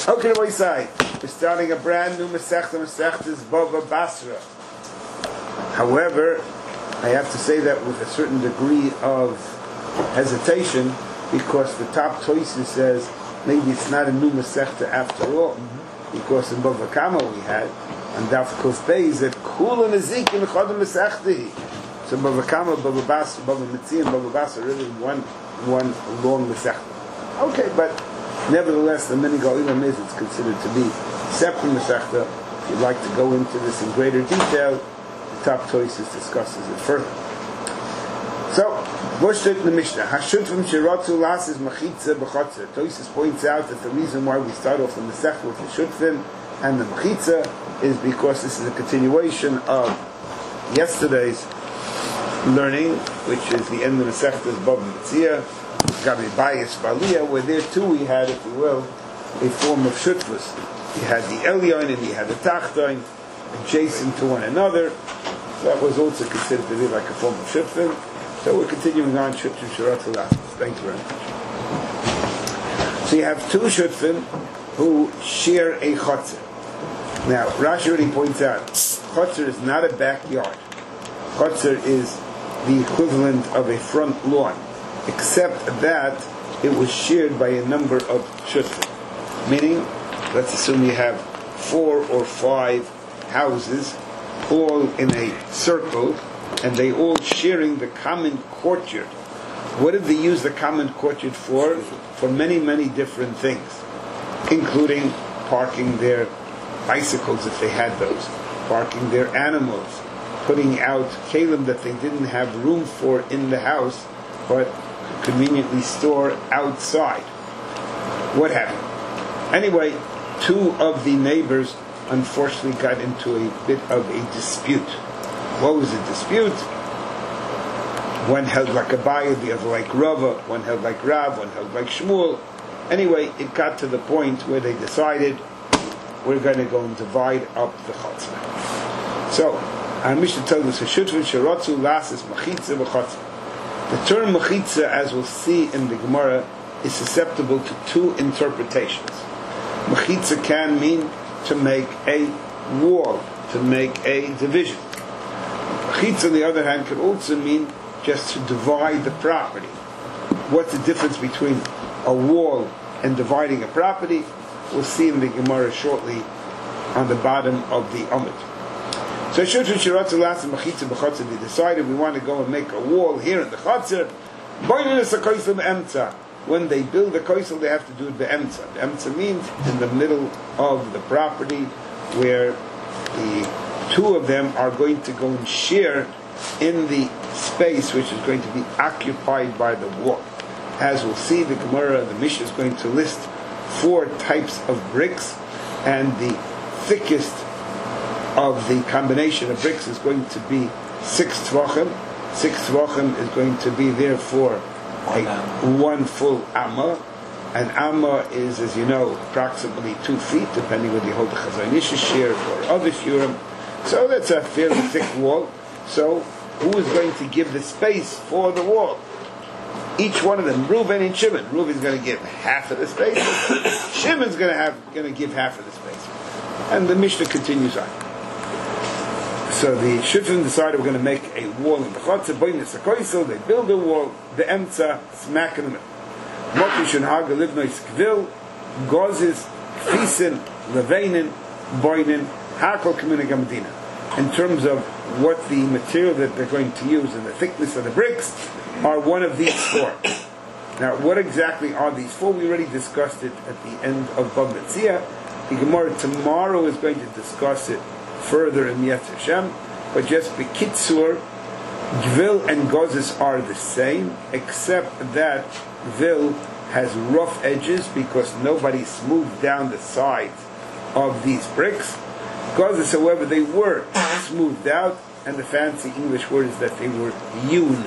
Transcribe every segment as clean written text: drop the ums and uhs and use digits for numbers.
Okay, the way side. We're starting a brand new Masechta. Masechta is Bava Basra. However, I have to say that with a certain degree of hesitation, because the top Toysi says maybe it's not a new Masechta after all, because in Bava Kama we had, and Daf Kuf Beis that Kula Nezikim Chodem Masechti. So Bava Kama, Bava Basra, Bava Metzi, and Bava Basra are really one long Masechta. Okay, but nevertheless, the Minig Olam is it's considered to be separate Masechta. If you'd like to go into this in greater detail, the top Toysis discusses it further. So, Voshtet the Mishnah. Hashutfim Shirotzu Las is Machitza B'chotzer. Toysis points out that the reason why we start off the Masechta with the Shutfim and the Machitza is because this is a continuation of yesterday's learning, which is the end of the Masechta's Bava Metzia, Gabi Bayis Baliyah, where there too we had, if you will, a form of Shutfus. You had the Elyon and you had the Tachton, adjacent to one another. So that was also considered to be like a form of Shutfim. So we're continuing on Shutfim Shirat Alas. Thanks very much. So you have two Shutfim who share a Chotzer. Now, Rashi already points out, Chotzer is not a backyard. Chotzer is the equivalent of a front lawn, except that it was shared by a number of Shutfim. Meaning, let's assume you have 4 or 5 houses, all in a circle, and they all sharing the common courtyard. What did they use the common courtyard for? For many, many different things, including parking their bicycles if they had those, parking their animals, putting out kalim that they didn't have room for in the house, but conveniently store outside. What happened? Anyway, 2 of the neighbors unfortunately got into a bit of a dispute. What was the dispute? One held like Abaye, the other like Rava, one held like Rav, one held like Shmuel. Anyway, it got to the point where they decided we're going to go and divide up the Chatzah. So, our Mishnah tells us, Hashutfim Shirotzu Las is Machitza B'Chatzah. The term Machitza, as we'll see in the Gemara, is susceptible to 2 interpretations. Machitza can mean to make a wall, to make a division. Machitza, on the other hand, could also mean just to divide the property. What's the difference between a wall and dividing a property? We'll see in the Gemara shortly on the bottom of the Amud. So Shutfim Shiratzu Las and Machitza B'Chatzah, they decided we want to go and make a wall here in the Chatzah. When they build a koisel, they have to do it be'emtza. Be'emtza means in the middle of the property, where the 2 of them are going to go and share in the space which is going to be occupied by the wall. As we'll see, the Gemara, the Mishnah is going to list 4 types of bricks, and the thickest of the combination of bricks is going to be 6 tvachim. 6 tvachim is going to be therefore one full amma. An amma is, as you know, approximately 2 feet, depending whether you hold the Chazon Ish shear or other shurim. So that's a fairly thick wall. So who is going to give the space for the wall? Each one of them, Reuven and Shimon. Reuven's going to give half of the space. Shimon's going to give half of the space. And the Mishnah continues on. So the Shutfim decided we're going to make a wall in the Chatzah. They build a wall, the Emtza, smack in the middle. Mokishun Haga Livnois Kvil, Gozis, Kfisin, Levainin, Boinin, Hakol Kamina. In terms of what the material that they're going to use and the thickness of the bricks are one of these 4. Now, what exactly are these 4? We already discussed it at the end of Bava Metzia. The Gemara tomorrow is going to discuss it further in Yetzer Hashem, but just B'Kitzur, Gvil and Gozis are the same, except that Gvil has rough edges because nobody smoothed down the sides of these bricks. Gozis, however, they were smoothed out, and the fancy English word is that they were hewn,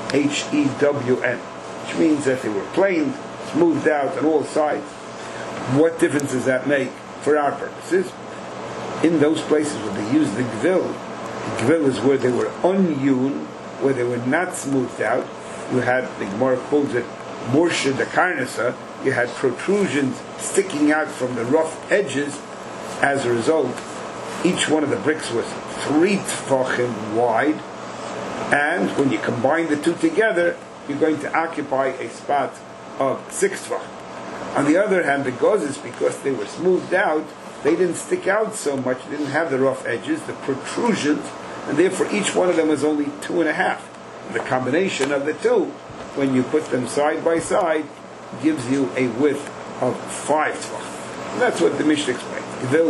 Hewn, which means that they were planed, smoothed out on all sides. What difference does that make for our purposes? In those places where they used the Gvil is where they were unhewn, where they were not smoothed out. You had, the Gemara calls it Morsha de Karnasa, you had protrusions sticking out from the rough edges. As a result, each one of the bricks was 3 tfachim wide, and when you combine the two together, you're going to occupy a spot of 6 tfachim. On the other hand, the gozes, because they were smoothed out, they didn't stick out so much, they didn't have the rough edges, the protrusions, and therefore each one of them was only 2.5. The combination of the two, when you put them side by side, gives you a width of 5 tfachim. That's what the Mishnah explains.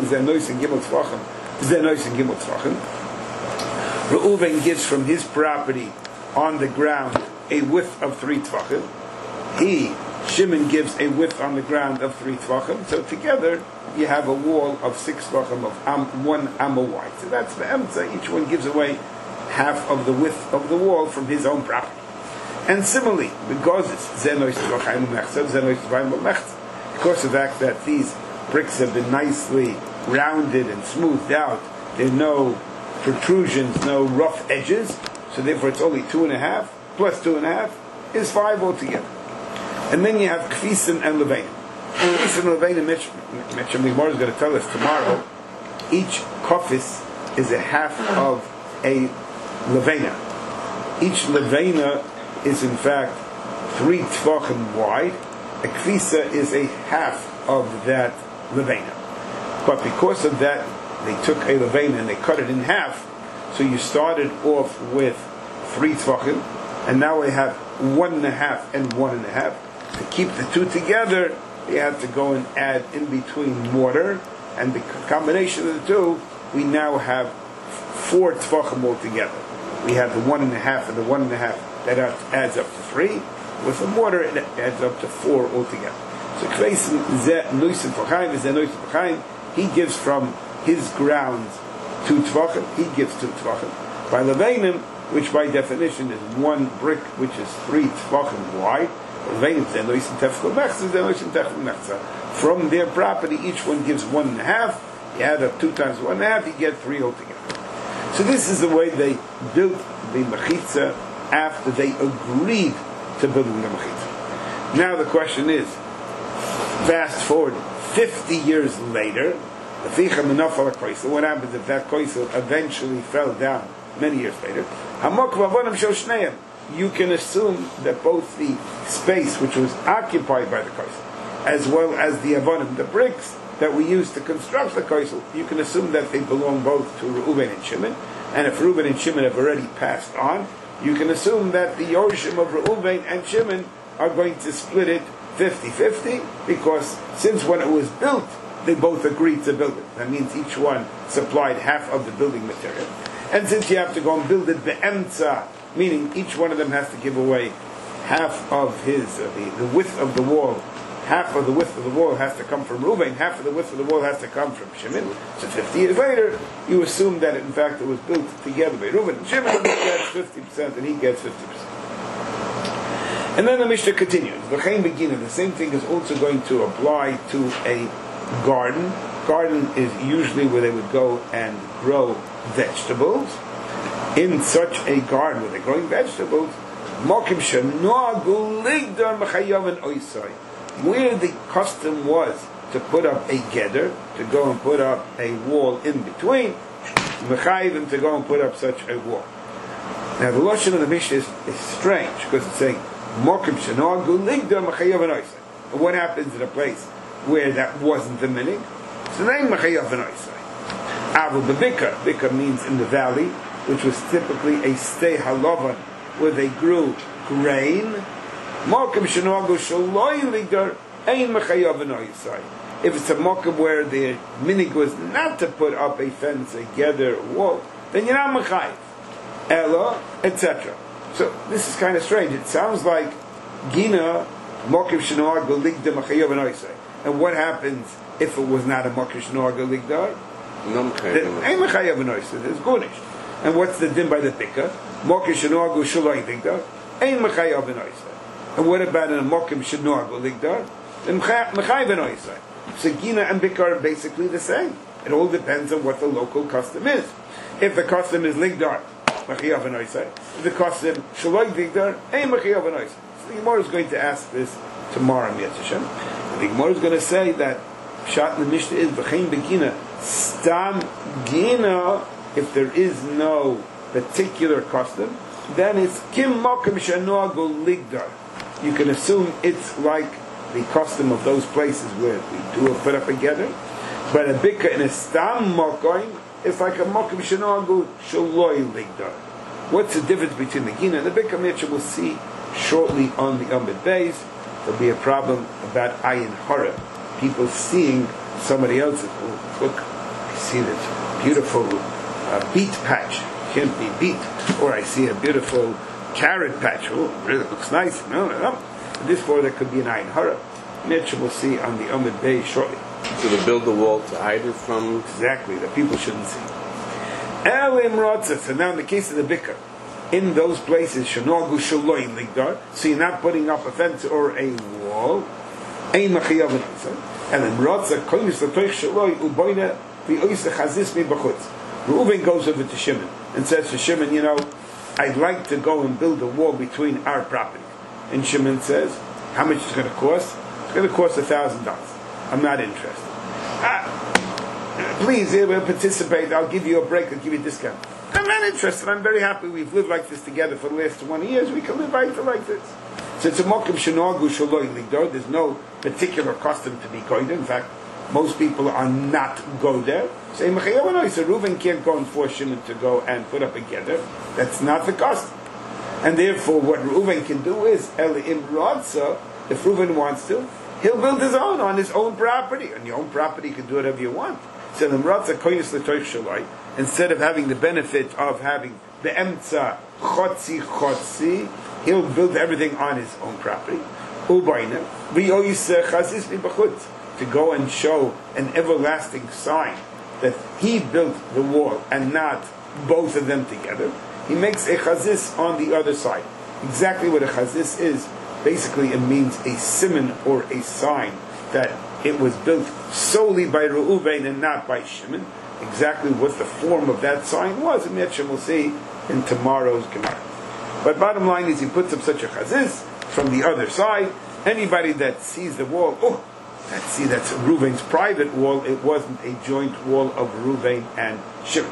Reuven gives from his property on the ground a width of 3 tfachim. Shimon gives a width on the ground of 3 tfachim. So together you have a wall of 6 tfachim of 1 amma wide. So that's the emtza. Each one gives away half of the width of the wall from his own property. And similarly, the gozes, because of the fact that these bricks have been nicely rounded and smoothed out, there are no protrusions, no rough edges, so therefore it's only 2.5 plus 2.5 is 5 altogether. And then you have kfisim and levanim. Kfisim and levanim, Mitch is going to tell us tomorrow, each kofis is a half of a levena. Each levena is in fact 3 tfachim wide. A kfisa is a half of that levena. But because of that, they took a levena and they cut it in half. So you started off with 3 tfachim, and now we have 1.5 and 1.5. To keep the two together, you have to go and add in between mortar, and the combination of the two, we now have 4 tfachim altogether. We have the 1.5 and the 1.5 that adds up to 3. With the mortar, it adds up to 4 altogether. So he gives from his grounds 2 tvachim. He gives 2 tvachim. By levanim, which by definition is 1 brick, which is 3 tvachim wide. From their property, each one gives 1.5. You add up 2 times 1.5, you get 3 altogether. So this is the way they built the mechitza after they agreed to building the mechitza. Now the question is, fast forward 50 years later, what happens if that koisel eventually fell down many years later? You can assume that both the space which was occupied by the koisel, as well as the avonim, the bricks that we used to construct the koisel, you can assume that they belong both to Reuven and Shimon. And if Reuven and Shimon have already passed on, you can assume that the Yorshim of Reuven and Shimon are going to split it 50-50, because since when it was built, they both agreed to build it. That means each one supplied half of the building material. And since you have to go and build it be'emtza, meaning each one of them has to give away half of his, the width of the wall, half of the width of the wall has to come from Reuven, half of the width of the wall has to come from Shimon. So 50 years later, you assume that in fact it was built together by Reuven and Shimon, and he gets 50% and he gets 50%. And then the Mishnah continues. The same thing is also going to apply to a garden. Garden is usually where they would go and grow vegetables. In such a garden where they're growing vegetables, where the custom was to put up a geder, to go and put up a wall in between, mechayivim to go and put up such a wall. Now the lashon of the Mishnah is strange, because it's saying mokim shenogu ligdar mechayivim oisai. What happens in a place where that wasn't the minig? So the name mechayivim oisai. Avu bebika, bika means in the valley, which was typically a stei halavan, where they grew grain. Mokim shenogu shaloi ligdar ein mechayivim oisai. If it's a mokim where the minig was not to put up a fence, a gather, wall, then you're not mechayiv. Ella, etc. So this is kind of strange. It sounds like Gina Mokim Shenoag Ligdar Machayav and Oisai. And what happens if it was not a Mokim Shenoag Ligdar? No Machayav and Oisai. There's Gunish. And what's the din by the Pika? Mokim Shenoag Shulai Ligdar. Ein Machayav and Oisai. And what about in a Mokim Shenoag Ligdar? Then Machayav and Oisai. So Gina and Bika are basically the same. It all depends on what the local custom is. If the custom is Ligdar, Machayav and Oisai. If the custom Shaloi Ligdar, Ein Machayav and Oisai. So the Gemara is going to ask this tomorrow, Mitzvah Hashem. The Gemara is going to say that Pshat in the Mishnah is V'chein Begina Stam Gina. If there is no particular custom, then it's Kim Mokem Shanoago Ligdar. You can assume it's like the custom of those places where we do a put up together. But a Bika in a Stam Mokem, it's like a Mokem Shanoago Shaloi Ligdar. What's the difference between the Gina and the Bika? Mitchell will see shortly on the Amid Bays. There'll be a problem about Ayin Hara. People seeing somebody else's. Look, I see this beautiful beet patch. Can't be beet. Or I see a beautiful carrot patch. Oh, it really looks nice. No. This for there could be an Ayin Hara. Mitchell will see on the Amid Bay shortly. So to build the wall to hide it from? Exactly, that people shouldn't see. Elim Rotza. So now in the case of the Bikkur, in those places, Shanogu Shaloi Ligdar, so you're not putting up a fence or a wall. Ein Machiyav and then Rotza Koynis Latoich Shaloi Uboina V'Ois Chazis Mi B'Chutz. Reuven goes over to Shimon and says to Shimon, I'd like to go and build a wall between our property. And Shimon says, how much is it going to cost? It's going to cost $1,000. I'm not interested. Please, participate. I'll give you a break. I'll give you a discount. I'm not interested. I'm very happy. We've lived like this together for the last 20 years. We can live right like this. So it's a mokum shenogu shaloi ligdor. There's no particular custom to be goyed. In fact, most people are not go there. Say Mechayavanoi. So Reuven can't go and force Shimon to go and put up a gather. That's not the custom. And therefore, what Reuven can do is Elim Radza. If Reuven wants to, he'll build his own on his own property. On your own property, you can do whatever you want. So the Radza koynis l'toich shaloi. Instead of having the benefit of having the emtza chotzi, he'll build everything on his own property. Ubayna v'yoyis chazis mibachutz, to go and show an everlasting sign that he built the wall and not both of them together. He makes a chazis on the other side. Exactly what a chazis is. Basically, it means a siman or a sign that it was built solely by Reuven and not by Shimon. Exactly what the form of that sign was, and Yetchem will see in tomorrow's Gemara. But bottom line is, he puts up such a chazis from the other side. Anybody that sees the wall, that's Reuven's private wall. It wasn't a joint wall of Reuven and Shimon.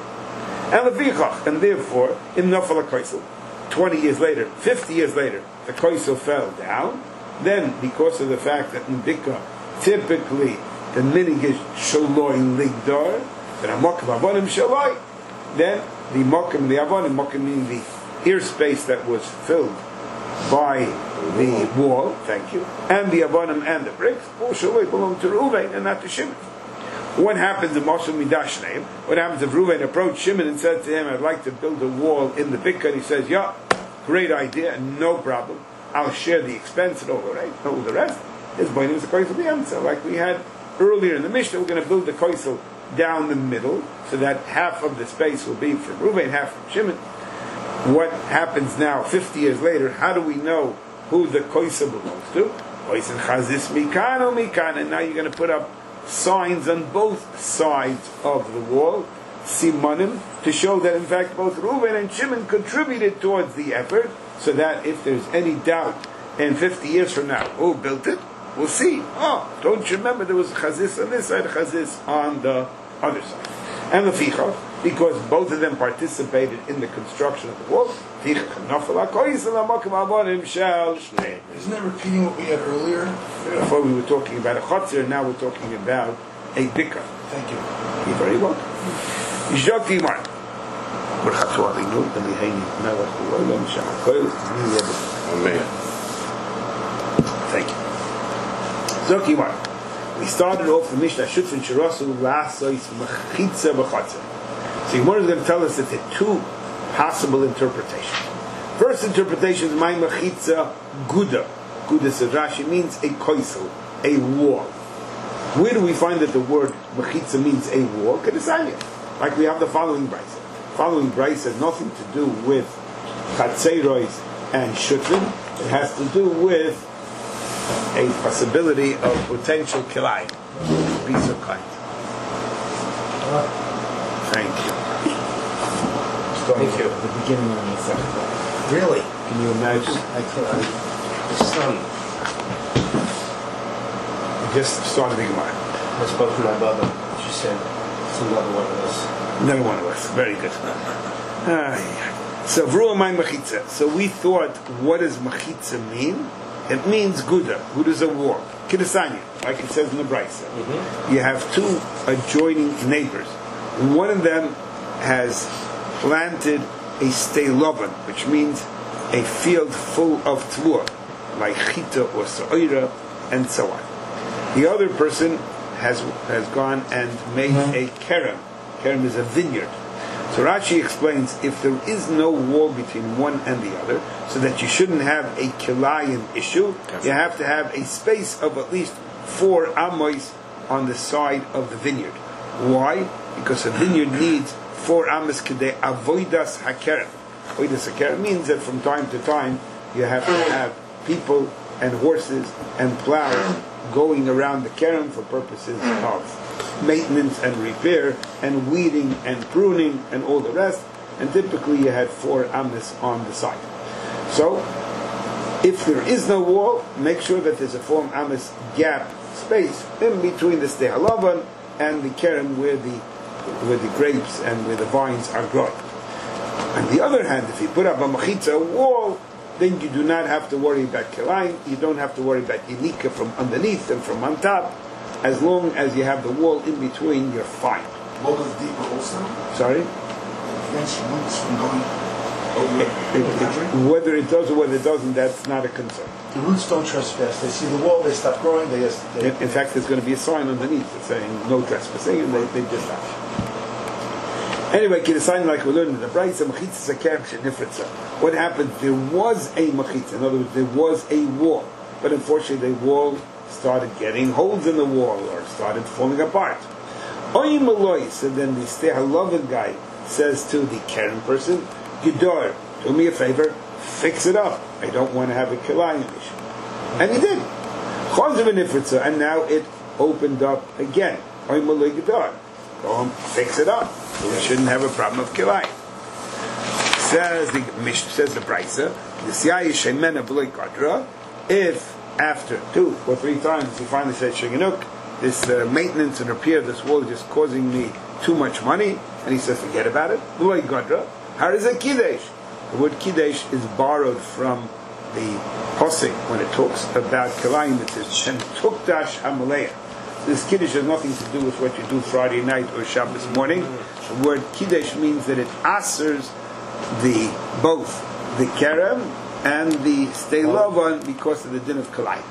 And therefore, in Nafal HaKoisel, 20 years later, 50 years later, the Koisel fell down. Then, because of the fact that in Bika, typically the minig is Shaloi Ligdar, then a Mokim Avonim Shaloi, then the Mokim, the Avonim, Mokim meaning the airspace that was filled by the wall, thank you, and the Avonim and the bricks, all Shaloi belong to Reuven and not to Shimon. What happens in Moshe Midash Neim? What happens if Reuven approached Shimon and said to him, I'd like to build a wall in the Bikkur, and he says, yeah, great idea, no problem, I'll share the expense and all the rest. His point is the koisel the answer. Like we had earlier in the Mishnah, we're going to build the koisel down the middle, so that half of the space will be from Reuven, half from Shimon. What happens now, 50 years later, how do we know who the koisel belongs to? Koisel chazis mikan o mikan, and now you're going to put up signs on both sides of the wall, simanim, to show that in fact both Reuven and Shimon contributed towards the effort, so that if there's any doubt, and 50 years from now, who built it? We'll see. Don't you remember there was a chazis on this side, a chazis on the other side. And the ficha, because both of them participated in the construction of the wall. Isn't that repeating what we had earlier? Before we were talking about a chatzir, now we're talking about a bikkur. Thank you. You're very welcome. Amen. Thank you. We started off the Mishnah Shutfin Shirasu Lasois Mechitza B'Chatzir. So Gemara is going to tell us that there are two possible interpretations. First interpretation is my Mechitza Guda. Guda says Rashi means a koisel, a wall. Where do we find that the word Mechitza means a wall? Kedesanya. Like we have the following brayso. The following brayso has nothing to do with Chatzerois and Shutfin. It has to do with a possibility of potential kilai. Be so kind. Thank you. Thank you. At the beginning of the second. Really? Can you imagine? I can't. It's stunned. just started the Gemara. I spoke to my brother. She said it's another one of us. Another one of us. Very good. So Vruah Mai Machitza. So we thought, what does Machitza mean? It means Guda. Guda is a wall. Kidasanya, like it says in the Brisa. You have two adjoining neighbors. One of them has planted a steilovan, which means a field full of tvua, like chita or sa'ira, and so on. The other person has gone and made a kerem. Kerem is a vineyard. So Rashi explains, if there is no wall between one and the other, so that you shouldn't have a kilayim issue, you have to have a space of at least 4 amos on the side of the vineyard. Why? Because a vineyard needs 4 amos kedei avoidas hakerem. Avoidas hakerem means that from time to time you have to have people and horses and plows going around the kerem for purposes of maintenance and repair and weeding and pruning and all the rest, and typically you had 4 amos on the side. So if there is no wall, make sure that there's a 4 amos gap space in between the stehalavan and the kerem where the grapes and where the vines are growing. On the other hand, if you put up a machitza wall, then you do not have to worry about kilayim, you don't have to worry about yinika from underneath and from on top. As long as you have the wall in between, you're fine. What was deeper also? Sorry? Prevents roots from going over whether it does or whether it doesn't, that's not a concern. The roots don't trespass. They see the wall, they stop growing, they In fact, there's going to be a sign underneath that's saying no trespassing, and they just stop. Anyway, the sign like we learned in the Brisa, machitza sakerem shenifritza. What happened? There was a machitza. In other words, there was a wall, but unfortunately, the wall started getting holes in the wall or started falling apart. Oy maloi. So then the stehalavan guy says to the Karen person, Gedor, do me a favor, fix it up. I don't want to have a kilayim issue. And he did. And now it opened up again. Oy maloi Gedor. Go home, fix it up. So we shouldn't have a problem of kilayim. Says the Brisa, the siyai shemena b'loy kadra, if after 2 or 3 times he finally said, Sheganuk, this maintenance and repair of this wall is just causing me too much money, and he says, forget about it. B'loy kadra. How is it kiddush? The word kiddush is borrowed from the posik when it talks about kilayim. It says, Shem tukdash hamalei. This kiddush has nothing to do with what you do Friday night or Shabbos morning. The word kiddush means that it answers both the kerem and the steilovan because of the din of kalayim.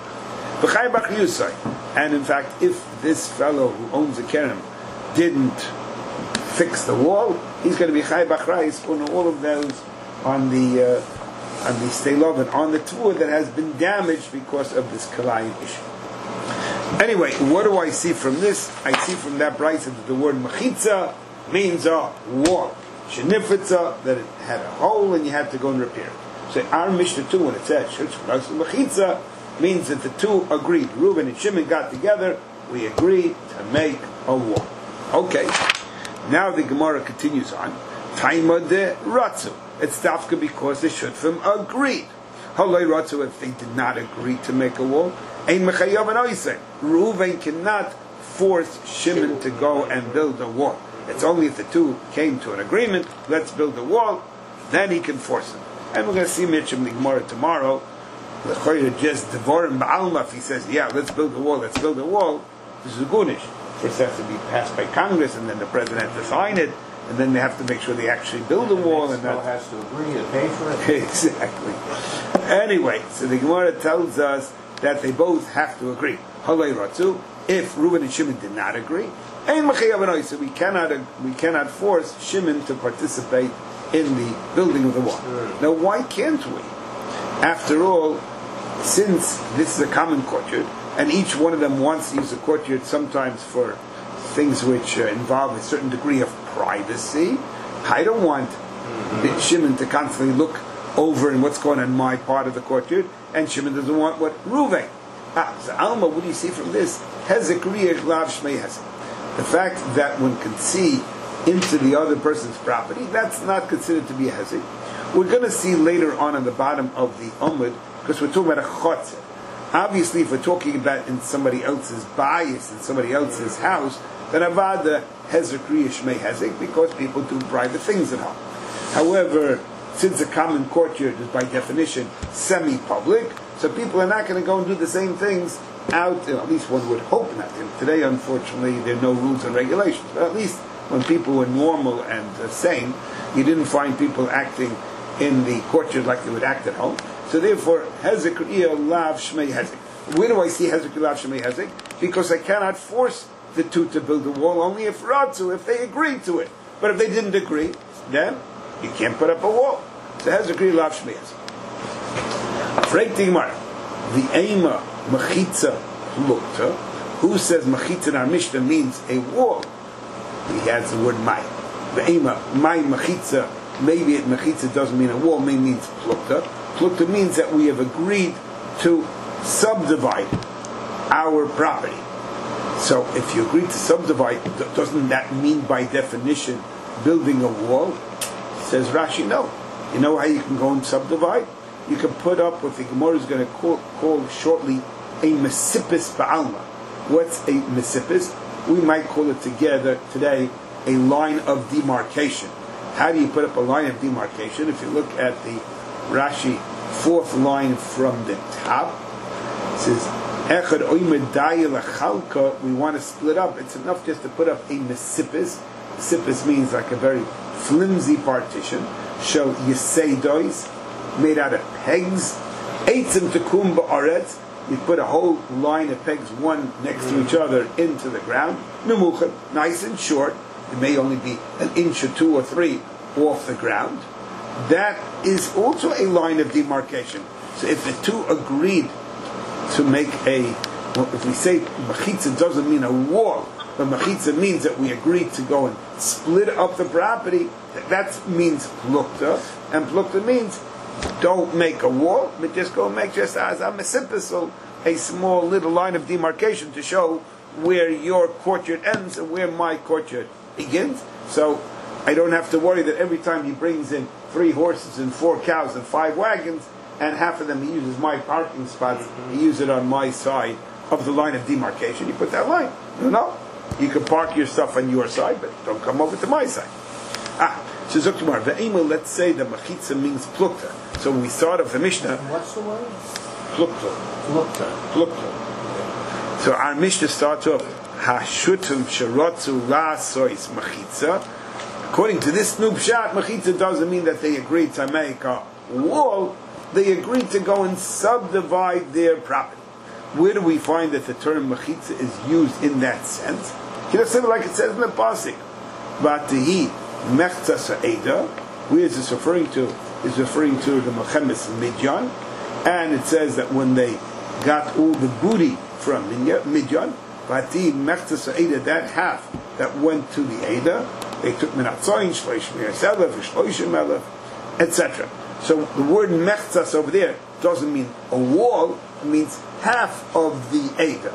And in fact, if this fellow who owns a kerem didn't fix the wall, he's going to be chay b'chrais on all of those on the steilovan, on the tvua that has been damaged because of this kalayim issue. Anyway, what do I see from this? I see from that brisa that the word machitza means a wall. Shenifitza, that it had a hole and you had to go and repair it. So our Mishnah 2, when it says machitza, means that the two agreed. Reuben and Shimon got together, we agreed to make a wall. Okay. Now the Gemara continues on. Taima de ratzu. It's dafka because the shutfim agreed. Halay ratzu, if they did not agree to make a wall, ein mechayav and oisei. Reuven cannot force Shimon to go and build a wall. It's only if the two came to an agreement, let's build a wall, then he can force him. And we're going to see Mitchum in the Gemara tomorrow. The Choyer just devorim ba'alma, if he says, yeah, let's build a wall, this is a gunish. First it has to be passed by Congress, and then the president has to sign it, and then they have to make sure they actually build a wall. And that has to agree and pay for it. Exactly. Anyway, so the Gemara tells us that they both have to agree. Halei ratzu. If Reuben and Shimon did not agree, so we cannot force Shimon to participate in the building of the wall. Now, why can't we? After all, since this is a common courtyard, and each one of them wants to use the courtyard sometimes for things which involve a certain degree of privacy, I don't want Shimon to constantly look over in what's going on in my part of the courtyard, and Shimon doesn't want what Reuven. So Alma, what do you see from this? Hezek lav shmei hezek. The fact that one can see into the other person's property, that's not considered to be a hezek. We're going to see later on the bottom of the Umud, because we're talking about a chotzer. Obviously, if we're talking about in somebody else's bias, in somebody else's house, then avada hezek kriya shmei hezek, because people do private things at home. However, since a common courtyard is by definition semi-public, so people are not going to go and do the same things out, at least one would hope not. Today, unfortunately, there are no rules and regulations, but at least when people were normal and sane, you didn't find people acting in the courtyard like they would act at home. So therefore, hezek kriya lav shmei hezek. Where do I see hezek kriya lav shmei hezek? Because I cannot force the two to build a wall, only if ratzu, if they agree to it. But if they didn't agree, then you can't put up a wall. So hezek kriya lav shmei hezek. Freit the Gemara, the ema machitza plukta. Who says machitza in our Mishnah means a wall? He adds the word mai. The ema mai machitza. Maybe machitza doesn't mean a wall. Maybe means plukta. Plukta means that we have agreed to subdivide our property. So if you agree to subdivide, doesn't that mean by definition building a wall? Says Rashi, no. You know how you can go and subdivide? You can put up what the Gemara is going to call shortly a mesipis ba'alma. What's a mesipis? We might call it together today a line of demarcation. How do you put up a line of demarcation? If you look at the Rashi fourth line from the top, it says Echad oimed daya lachalka. We want to split up. It's enough just to put up a mesipis. Mesipis means like a very flimsy partition. Show yeseidois, made out of pegs. Eitzim tekum ba'aretz. We put a whole line of pegs, one next to each other, into the ground. Nemuchim, nice and short. It may only be an inch or two or three off the ground. That is also a line of demarcation. So if the two agreed to make if we say machitza doesn't mean a wall, but machitza means that we agreed to go and split up the property, that means plukta, and plukta means don't make a wall, but just go and make just as a mesipis, a small little line of demarcation to show where your courtyard ends and where my courtyard begins. So I don't have to worry that every time he brings in 3 horses and 4 cows and 5 wagons, and half of them he uses my parking spots, he uses it on my side of the line of demarcation. You put that line. No, you can park your stuff on your side, but don't come over to my side. So Zoktumar, ve'ema, let's say the machitza means plukta. So when we start off the Mishnah, What's the word? plukta. Plukta. So our Mishnah starts off, hashutum sherotzu la sois machitza. According to this new pshat, machitza doesn't mean that they agreed to make a wall. They agreed to go and subdivide their property. Where do we find that the term machitza is used in that sense? Like it says in the pasuk, "Vatihi mechza sa'eda." Where is this referring to? Is referring to the Mechemes Midyan, and it says that when they got all the booty from Midyan, Vatihi mechza sa'eda, that half that went to the Eda, they took minatzoin, shloish me'aselef, shloishim elef, etc. So the word mechzas over there doesn't mean a wall, it means half of the Eda.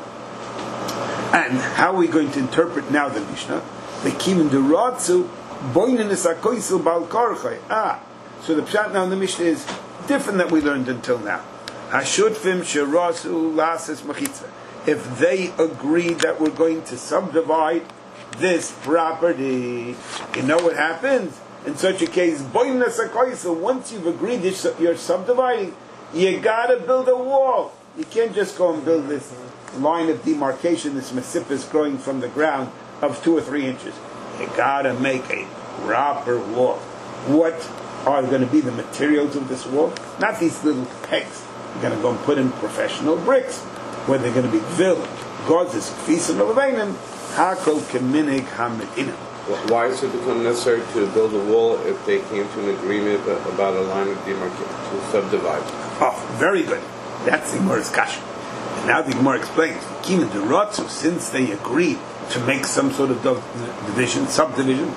And how are we going to interpret now the Mishnah? The kimin deratzu boinen esakoisil bal karchai. So the pshat now in the Mishnah is different than we learned until now. Hashutfim sherasu lases machitza. If they agree that we're going to subdivide this property, you know what happens? In such a case, once you've agreed you're subdividing, you gotta build a wall. You can't just go and build this line of demarcation, this mesipis growing from the ground of 2 or 3 inches. You gotta make a proper wall. What are going to be the materials of this wall? Not these little pegs. You're going to go and put in professional bricks, where they're going to be gvil, gozes, kfisim, levanim, hakol keminig hamedina. Why does it become necessary to build a wall if they came to an agreement about a line of demarcation to subdivide? Oh, very good. That's the Gemara's kasha. And now the Gemara explains, Kimin derotzu, since they agreed to make some sort of division, subdivision,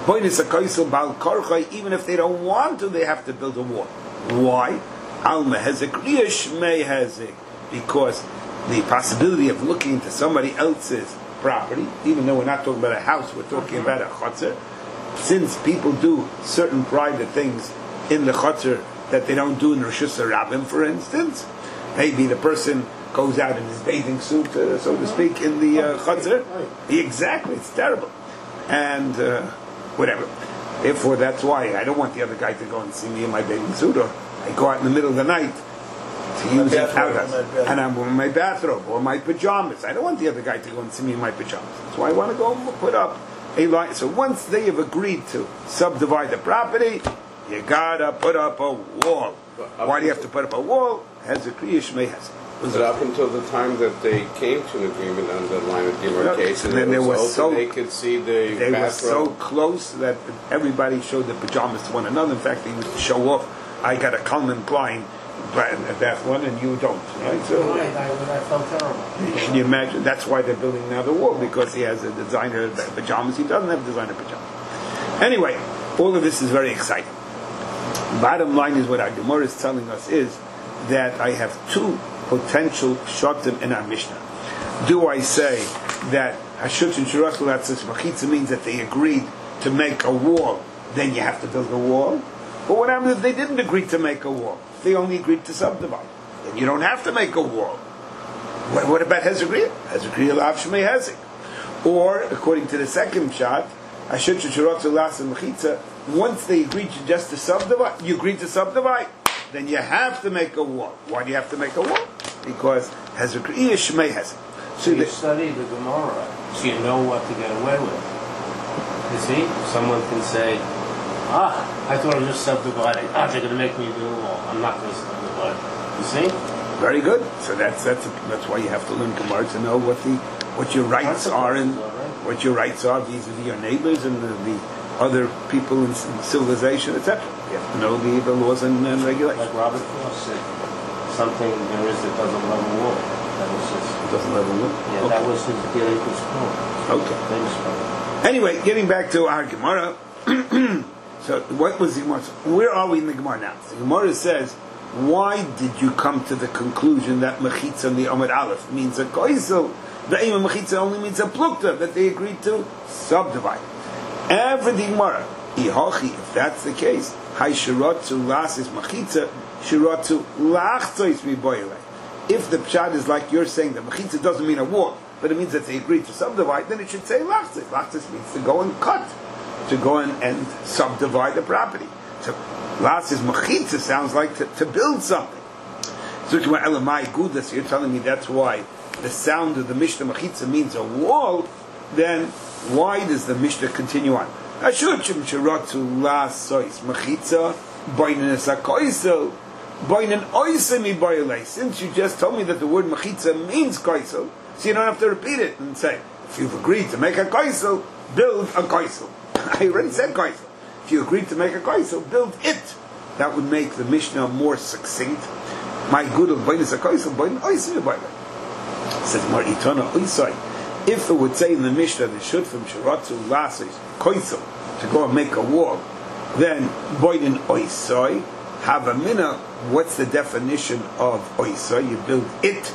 even if they don't want to, they have to build a wall. Why? Because the possibility of looking into somebody else's property, even though we're not talking about a house, we're talking about a chutzner. Since people do certain private things in the chutzner that they don't do in Rosh Hashanah, for instance, maybe the person goes out in his bathing suit, so to speak, in the chutzner. Exactly, it's terrible. And whatever. Therefore, that's why I don't want the other guy to go and see me in my bathing suit, or I go out in the middle of the night to use an outhouse, and I'm wearing my bathrobe or my pajamas. I don't want the other guy to go and see me in my pajamas. That's why I want to go and put up a line. So once they have agreed to subdivide the property, you gotta put up a wall. Why do you have to put up a wall? Hezekiah Shmei has. But up until the time that they came to an agreement on the line of demarcation, and then they were so they could see the they were so bathrobe. close that everybody showed their pajamas to one another. In fact, they used to show off. I got a Calvin Klein bath one, and you don't. Right? So I felt terrible. can you imagine? That's why they're building now the wall, because he has a designer pajamas. He doesn't have designer pajamas. Anyway, all of this is very exciting. Bottom line is what our Gemara is telling us is that I have two potential shotim in our Mishnah. Do I say that Hashut and Shiratul Machitza means that they agreed to make a wall, then you have to build a wall? But what happens if they didn't agree to make a wall? They only agreed to subdivide. Then you don't have to make a wall. What about Hezekiah? Hezekiah Lav Shmei Hezek. Or, according to the second shot, Hashut and Shiratul Machitza, once they agreed just to subdivide, you agreed to subdivide, then you have to make a wall. Why do you have to make a wall? Because Hezekiah Shmei Hezek. So you study the Gemara, so you know what to get away with. You see, someone can say, I thought I was just subdividing. They're going to make me do a wall. I'm not going to subdivide. You see? Very good. So that's why you have to learn Gemara to know what your rights are and what your rights are vis-a-vis your neighbors and the other people in civilization, etc. You have to know the laws and regulations. Like Robert Frost said, something there is that doesn't level wall. That was his. Doesn't level wall? Yeah, okay. that was his Gillikus quote. Okay. Famous quote. Anyway, getting back to our Gemara. So, what was the Gemara? Where are we in the Gemara now? The Gemara says, why did you come to the conclusion that Mechitza and the Amud Aleph means a koisel? The aim of Mechitza only means a plukta, that they agreed to subdivide. Every Gemara, if that's the case, Hai Shirotzu Las is Mechitza, Shirotzu Lachtois Miboyle. If the pshat is like you're saying, that Mechitza doesn't mean a wall, but it means that they agreed to subdivide, then it should say Lachtois. Lachtois means to go and cut, to go and subdivide the property. So Las is Mechitza sounds like to build something. So you're telling me that's why the sound of the Mishnah Mechitza means a wall, then why does the Mishnah continue on? Since you just told me that the word Mechitza means koisel, so you don't have to repeat it and say, if you've agreed to make a koisel, build a koisel. I already said koisel. If you agreed to make a koisel, build it. That would make the Mishnah more succinct. My good of boin is a koisel, boin oisem miboyle. Says Mar Itana Oisai. If it would say in the Mishnah the should from Shiratzu Lasis Koisel to go and make a wall, then Boydin Oisai have a mina. What's the definition of Oisai? You build it.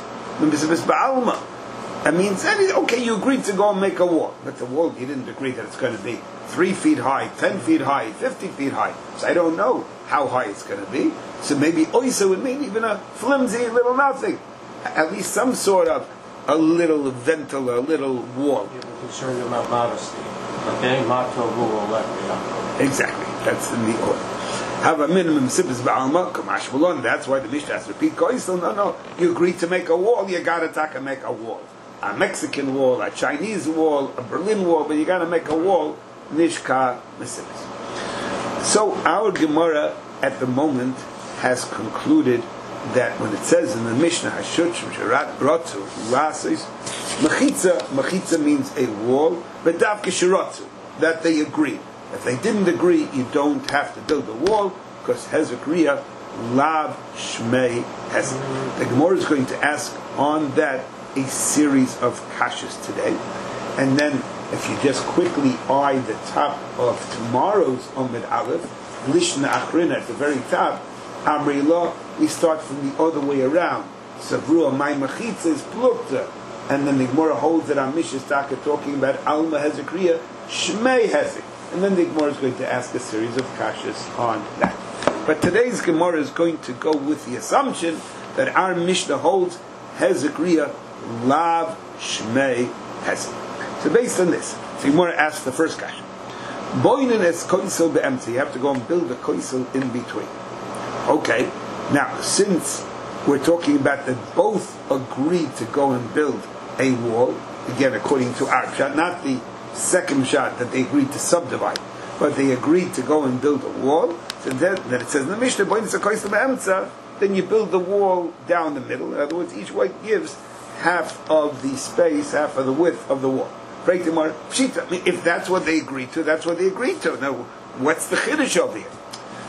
That means okay, you agreed to go and make a wall, but the wall you didn't agree that it's going to be 3 feet high, 10 feet high, 50 feet high. So I don't know how high it's going to be. So maybe Oisai would mean even a flimsy little nothing. At least some sort of a little ventil, a little wall. You're concerned about modesty. Okay? Exactly. That's in the order. Have a minimum sibis ba'alma, kamash malon. That's why the Mishnah has to repeat koisel. No. You agreed to make a wall, you gotta make a wall. A Mexican wall, a Chinese wall, a Berlin wall, but you gotta make a wall, nishka mesibis. So our Gemara at the moment has concluded that when it says in the Mishnah, Hashut Shirotzu Lasis, Mechitza means a wall, but Davke Shirotzu, that they agree. If they didn't agree, you don't have to build a wall, because Hezekiah Lav Shmei Hezek. The Gemara is going to ask on that a series of kashas today, and then if you just quickly eye the top of tomorrow's Amud Aleph, Lishna Achrin at the very top, Amrila, we start from the other way around. Savrua, my Mechitza is Plukta. And then the Gemara holds that our Mishnah Taka talking about Alma Hezekiah, Shmei Hezek. And then the Gemara is going to ask a series of kashas on that. But today's Gemara is going to go with the assumption that our Mishnah holds Hezekriya lav shmei hezek. So based on this, so you want to ask the first question. Boinen es koisel be'emtzi. You have to go and build a koisel in between. Okay. Now, since we're talking about that both agreed to go and build a wall, again according to our shot, not the second shot that they agreed to subdivide, but they agreed to go and build a wall. So then it says in the Mishnah, then you build the wall down the middle. In other words, each one gives half of the space, half of the width of the wall. If that's what they agreed to, that's what they agreed to. Now, what's the chiddush over here?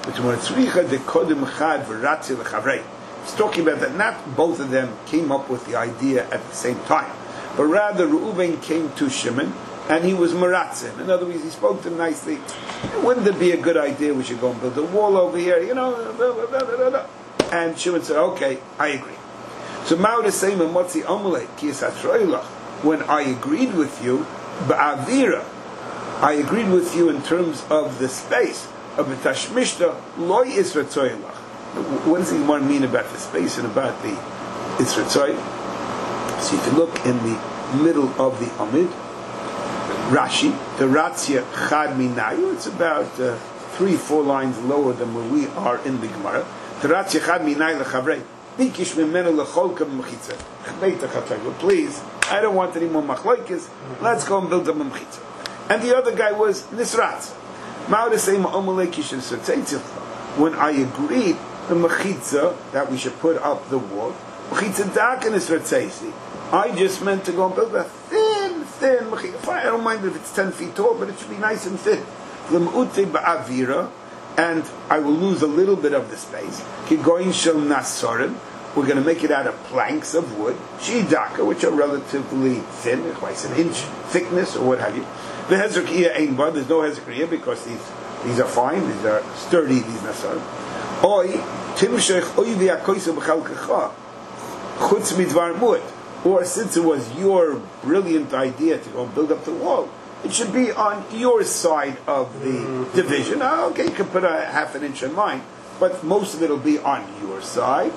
It's talking about that not both of them came up with the idea at the same time, but rather Reuven came to Shimon and he was maratzim. In other words, he spoke to him nicely. Wouldn't it be a good idea? We should go and build a wall over here, you know. Blah, blah, blah, blah, blah. And Shimon said, "Okay, I agree." So Ma'od is saying, "Motzi Amalek Kiyas Hatroilach." When I agreed with you, ba'avira, I agreed with you in terms of the space of the tashmishta loy isratzoylach. What does he want to mean about the space and about the isratzoy? So you can look in the middle of the Amid, Rashi, the Ratzia Chad Minayu. It's about 3-4 lines lower than where we are in the Gemara. The Ratzia Chad Minayu lechavrei. Bikish mimenu lecholka mechitza. Please, I don't want any more machlokes. Let's go and build a mechitza. And the other guy was Nisratz. When I agreed the mechitza that we should put up the wall, mechitza dak and Nisratz. I just meant to go and build a thin mechitza. I don't mind if it's 10 feet tall, but it should be nice and thin. L'm'ute ba'avira, and I will lose a little bit of the space. Kigoyin shel nasorim. We're going to make it out of planks of wood, shidaka, which are relatively thin, twice an inch thickness or what have you. The hezekriya ain't bad. There's no hezekriya because these are fine. These are sturdy. These nasarim. Oy timshech oy v'akoisa b'chalkecha chutz midvar mud. Or since it was your brilliant idea to go and build up the wall, it should be on your side of the division. Okay, you can put a half an inch in mine, but most of it will be on your side.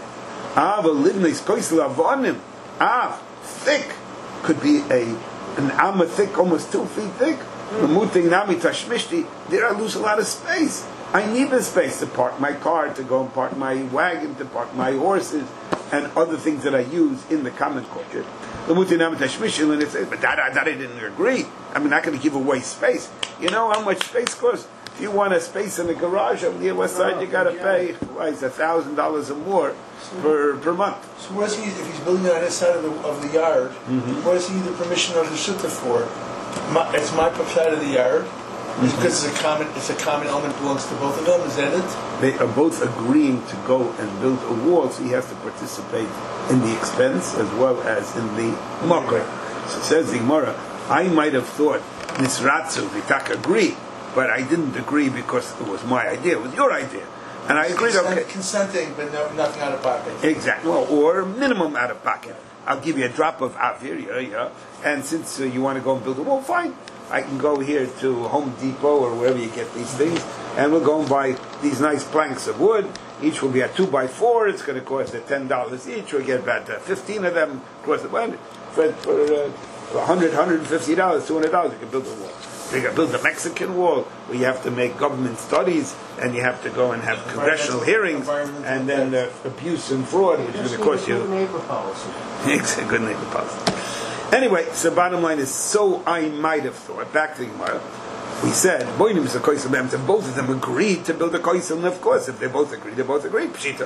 Thick could be an amma thick, almost 2 feet thick. There I lose a lot of space. I need the space to park my car, to go and park my wagon, to park my horses, and other things that I use in the common courtyard. And it says, but that I didn't agree. I'm not going to give away space. You know how much space costs? If you want a space in the garage on the west side, you got to pay it's $1,000 or more per month. So what does he, if he's building it on his side of the yard, what does he need the permission of the shutta for? It's my side of the yard, because it's a common element belongs to both of them. Is that it? They are both agreeing to go and build a wall, so he has to participate in the expense as well as in the mokre. So it says the Gemara, I might have thought Nisratzu, Vitak agree, but I didn't agree because it was my idea, it was your idea. And I agreed, okay. Consenting, but nothing out of pocket. Exactly. Well, or minimum out of pocket. I'll give you a drop of avir, and since you want to go and build a wall, fine. I can go here to Home Depot or wherever you get these things, and we'll go and buy these nice planks of wood. Each will be a 2x4. It's going to cost $10 each. We'll get about 15 of them across the planet for $100, $150, $200. You can build a wall. You can build a Mexican wall where you have to make government studies and you have to go and have congressional hearings and then abuse and fraud, which is going to cost you. Good neighbor policy. Exactly, good neighbor policy. Anyway, so bottom line is, so I might have thought. Back to the Gemara, we said both of them agreed to build a koisel, and of course, if they both agreed, Pshita.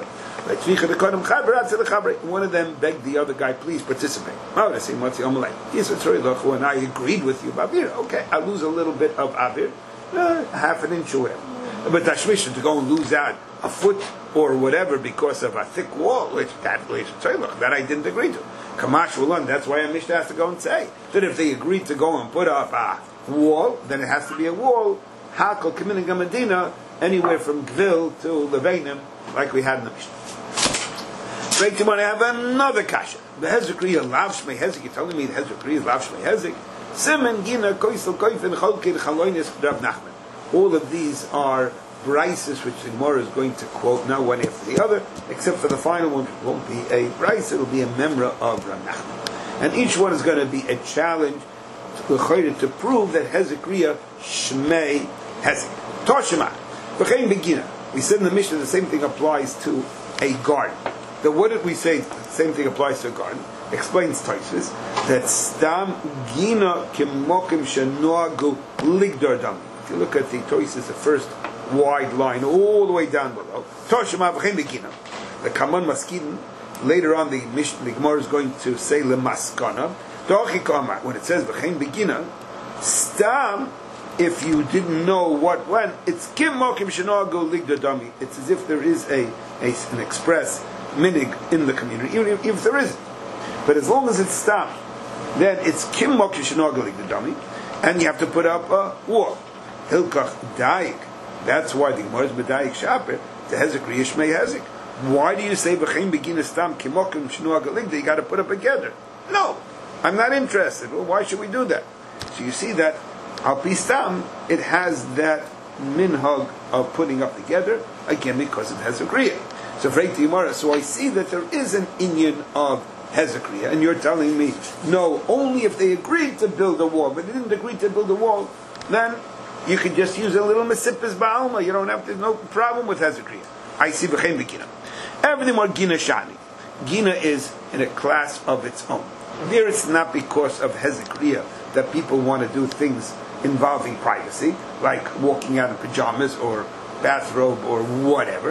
One of them begged the other guy, please participate. And I agreed with you, Avir. Okay, I'll lose a little bit of Avir, half an inch or whatever. But Tashmisha, to go and lose out a foot or whatever because of a thick wall, that I didn't agree to. Kamash Ulan, that's why a Mishnah has to go and say that if they agreed to go and put up a wall, then it has to be a wall, Hakal Kamin and Gamadina, anywhere from Gvil to Levanim, like we had in the Mishnah. Break tomorrow, I have another kasha. The Hezekriya Lav Shmei Hezek, you're telling me the Hezekriya Lav Shmei Hezek. Simen Gina Koisel Koifin Cholkir Chaloinis Rav Nachman. All of these are brises which the Gemara is going to quote now one after the other, except for the final one, it won't be a brise, it will be a memra of Rav Nachman. And each one is going to be a challenge to prove that Hezekiah Shmei Hezek. Toshima, V'chein Begina. We said in the Mishnah the same thing applies to a garden. Then what did we say? The same thing applies to a garden. Explains Tosfos that Stam Gina Kimokim Shenoagu Ligdar Dam. If you look at the Tosfos, the first wide line all the way down below. Toshima V'chein Begina. The Kaman Maskidin. Later on, the Gemara is going to say Lemaskana. When it says V'chein Begina, Stam, if you didn't know what when, it's Kim Mokim Shenoagu Ligdar Dami. It's as if there is an express minig in the community, even if there isn't. But as long as it's Stam, then it's Kim Mokim Shenoagu Ligdar Dami, and you have to put up a wall. Hilkach Daik. That's why the Gemara is B'Daik Shaper, the Hezekiah Shmei Hezek. Why do you say V'chein Begina Stam Kim Mokim Shenoagu Ligdar? You got to put up a gather. No, I'm not interested. Well, why should we do that? So you see that Al Pistam, it has that minhag of putting up together, again because it has Hezekiah. So so I see that there is an inyan of Hezekiah, and you're telling me, no, only if they agreed to build a wall, but they didn't agree to build a wall, then you could just use a little Mesipis Ba'alma, you don't have to, no problem with Hezekiah. I see V'chein Begina. Everything more Gina Shani. Gina is in a class of its own. There it's not because of Hezekiah that people want to do things involving privacy, like walking out in pajamas or bathrobe or whatever.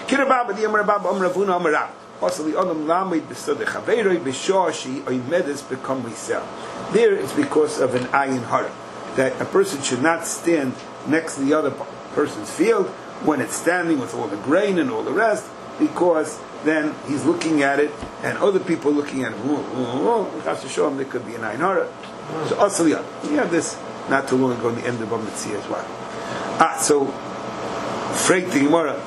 There it's because of an ayin hara, that a person should not stand next to the other person's field when it's standing with all the grain and all the rest, because then he's looking at it and other people looking at it. Has to show him there could be an ayin hara. So asli, we have this not too long ago in the end of Bamidzi as well. So Freit the Gemara,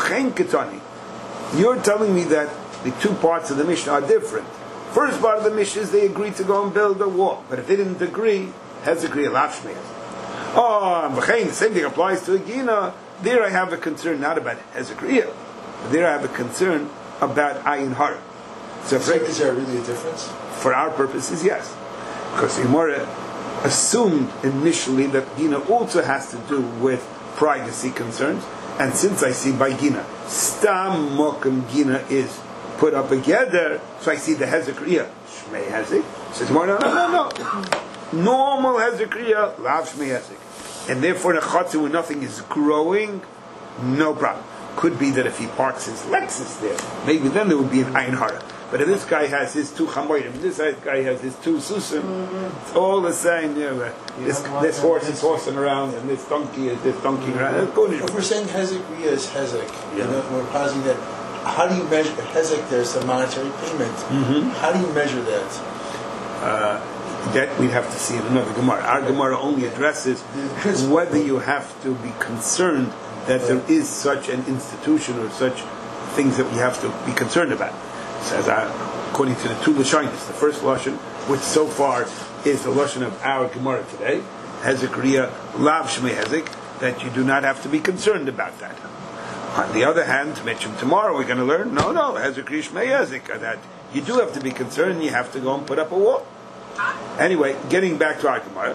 you're telling me that the two parts of the Mishnah are different. First part of the Mishnah is they agreed to go and build a wall, but if they didn't agree, Hezekiah Lafshmei. The same thing applies to Agina. There I have a concern not about Hezekiah, but there I have a concern about Ayin Hara. So is there really a difference? For our purposes, yes. Because the Gemara assumed initially that Gina also has to do with privacy concerns, and since I see by Gina, Stam Mokum Gina is put up together, so I see the Hezekiah Shmei Hezek. Says Gemara, no. Normal Hezekiah, Lav Shmei Hezek, and therefore in a chatzah where nothing is growing, no problem. Could be that if he parks his Lexus there, maybe then there would be an Ayin Hara. But if this guy has his two chamorim, this guy has his two susim, it's all the same. This horse is horsing around, and this donkey is around. If we're saying Hezekiah is Hezek, we're positing that. How do you measure Hezek? There's a monetary payment. Mm-hmm. How do you measure that? That we have to see in another Gemara. Our Gemara only addresses whether you have to be concerned that there is such an institution or such things that we have to be concerned about. Says according to the two Lashonis, the first Lashon, which so far is the Lashon of our Gemara today, Hezekiah Lav Shmei Hezek, that you do not have to be concerned about that. On the other hand, to mention tomorrow, we're going to learn, no, Hezekiah Shmei Hezek, that you do have to be concerned, you have to go and put up a wall. Anyway, getting back to our Gemara,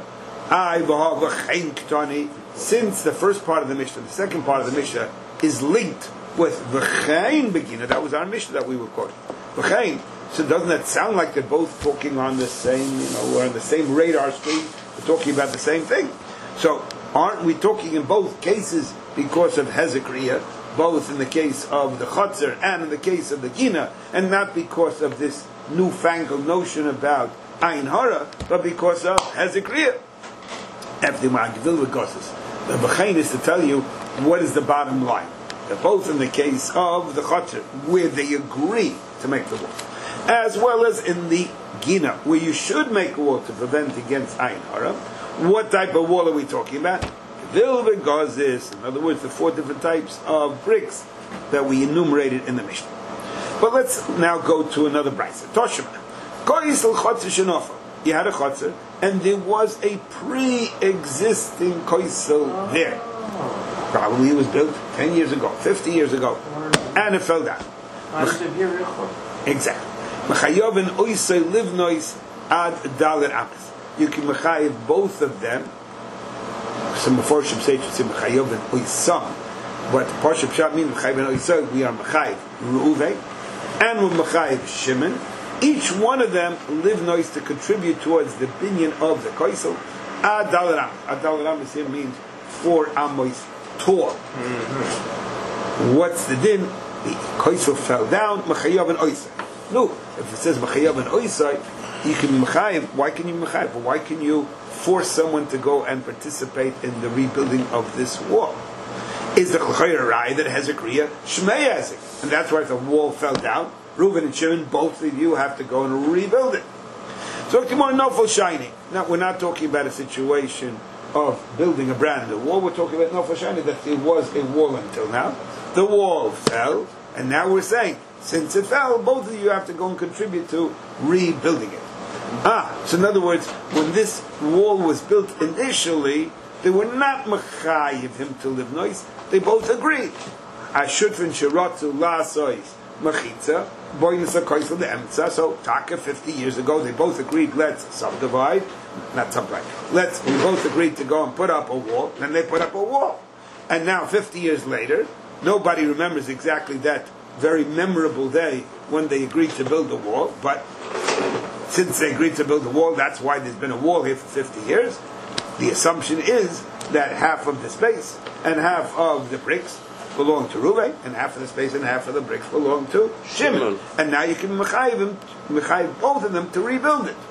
since the first part of the Mishnah, the second part of the Mishnah is linked with V'chein Begina, that was our Mishnah that we were quoting. V'chein, so doesn't that sound like they're both talking on the same, we're on the same radar screen, we're talking about the same thing. So, aren't we talking in both cases because of Hezekiah, both in the case of the Chotzer and in the case of the Gina, and not because of this newfangled notion about Ayin Hara, but because of Hezekiah? The V'chein is to tell you what is the bottom line. They're both in the case of the Chotzer, where they agree to make the wall, as well as in the Gina, where you should make a wall to prevent against Ayin Hara. What type of wall are we talking about? Vilve Gazis, in other words, the 4 different types of bricks that we enumerated in the Mishnah. But let's now go to another brisa. Toshima. Koisel Chotzer Shenofa. You had a Chotzer, and there was a pre-existing Koisel there. Probably it was built 10 years ago, 50 years ago, and it fell down. Exactly. Mechayovin oisay livnois ad dalet amas. You can mechayev both of them. Some Meforshim say mechayovin oisam, but Parsha Pshat means mechayovin oisay. We are mechayev Reuven, and we mechayev Shimon. Each one of them livnois to contribute towards the binyan of the koisel ad dalet amas. Ad dalet amas here means 4 amos tall. What's the din? The koisel fell down. Mechayev and oisay. No, if it says Mechayev and Oisai, you can be Mechayev. Why can you be Mechayev? Why can you force someone to go and participate in the rebuilding of this wall? Is the Chachayr Rai that has a Kriya? Shmei has it. And that's why if the wall fell down, Reuven and Shimon, both of you have to go and rebuild it. So Timor Nofel Shiny. Now, we're not talking about a situation of building a brand new wall. We're talking about Nofel Shiny, that there was a wall until now. The wall fell, and now we're saying, since it fell, both of you have to go and contribute to rebuilding it. So in other words, when this wall was built initially, they were not mechayiv him to live nice. They both agreed. Ashutfin sheratu la'asois mechitza boinus akoisel the emtza. So taka 50 years ago, they both agreed. Let's subdivide, not subdivide. We both agreed to go and put up a wall. Then they put up a wall, and now 50 years later, nobody remembers exactly that very memorable day when they agreed to build a wall, but since they agreed to build a wall, that's why there's been a wall here for 50 years. The assumption is that half of the space and half of the bricks belong to Reuven, and half of the space and half of the bricks belong to Shimon. And now you can mechayiv both of them to rebuild it.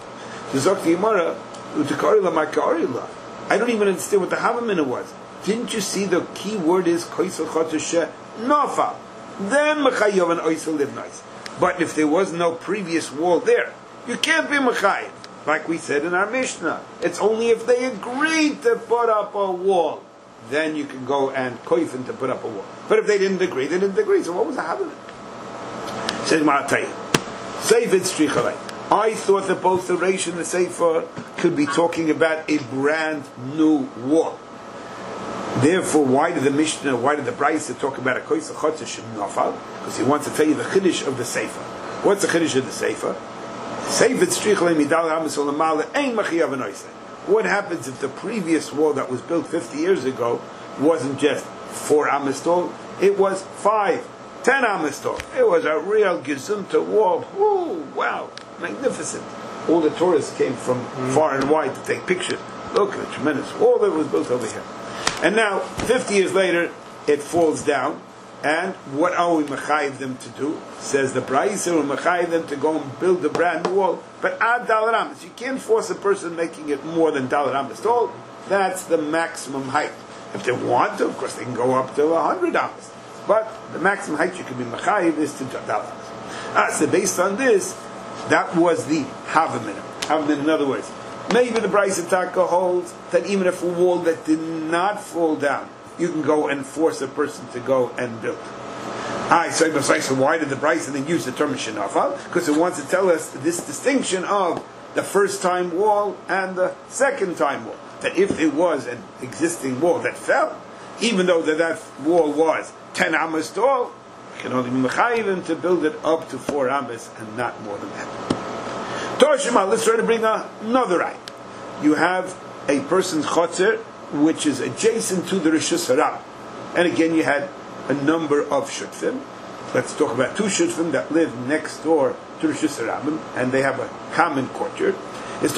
I don't even understand what the Havamina was. Didn't you see the key word is koisel chotesh nofal? Then mechayev and oisel live nice. But if there was no previous wall there, you can't be mechayev. Like we said in our Mishnah, it's only if they agreed to put up a wall, then you can go and koifin to put up a wall. But if they didn't agree, they didn't agree. So what was the happening? Says Ma'atayim, Seifet Strichale. I thought that both the Reish and the Sefer could be talking about a brand new wall. Therefore, why did the Brisa talk about a koisel chotesh nofal? Because he wants to tell you the chiddush of the Sefer. What's the chiddush of the Sefer? What happens if the previous wall that was built 50 years ago wasn't just 4 amas tall? It was 5, 10 amas tall. It was a real gezunta wall. Ooh, wow, magnificent. All the tourists came from far and wide to take pictures. Look at the tremendous wall that was built over here. And now, 50 years later, it falls down. And what are we mechayiv them to do? Says the Brisa, we're mechayiv them to go and build a brand new wall. But ad dalet amas. You can't force a person making it more than dalet amas tall. That's the maximum height. If they want to, of course, they can go up to 100 amas. But the maximum height you can be mechayiv is to dalet amas. So based on this, that was the Havamina. Havamina, in other words, maybe the Brisa Taka holds that even if a wall that did not fall down, you can go and force a person to go and build. So why did the Brisa then use the term shenafal? Because it wants to tell us this distinction of the first time wall and the second time wall. That if it was an existing wall that fell, even though that wall was 10 amas tall, you can only be mechayivim to build it up to 4 amas and not more than that. Toshima, let's try to bring another eye. You have a person's chotzer which is adjacent to the Rishus Harab. And again, you had a number of shutfim. Let's talk about 2 shutfim that live next door to Rishus Harabim, and they have a common courtyard. Each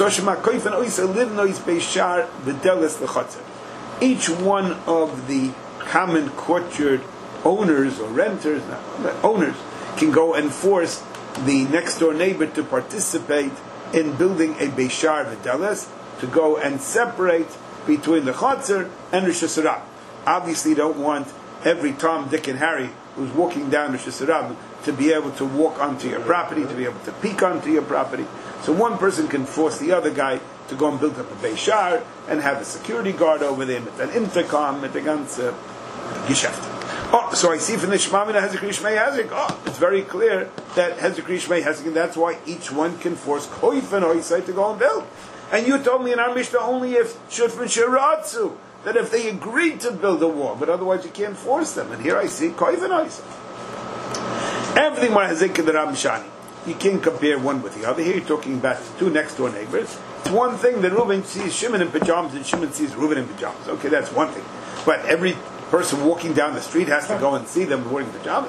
one of the common courtyard owners or renters, owners, can go and force the next door neighbor to participate in building a Beishar V'Deles, to go and separate between the Chotzer and Rishus Harab. Obviously, you don't want every Tom, Dick, and Harry who's walking down Rishus Harab to be able to walk onto your property, to be able to peek onto your property. So one person can force the other guy to go and build up a Beishar and have a security guard over there, with an intercom, with a ganze Geschäft. So I see from the Shemamina Hezekri Shmei Hezek. It's very clear that Hezekri Shmei Hezek, and that's why each one can force Koif and Oisai to go and build. And you told me in our Mishnah only if Shutfin Shiratzu, that if they agreed to build a wall, but otherwise you can't force them. And here I see koiven oisa. Everything more has the Ramshani. You can't compare one with the other. Here you're talking about two next door neighbors. It's one thing that Reuben sees Shimon in pajamas and Shimon sees Reuben in pajamas. Okay, that's one thing. But every person walking down the street has to go and see them wearing pajamas.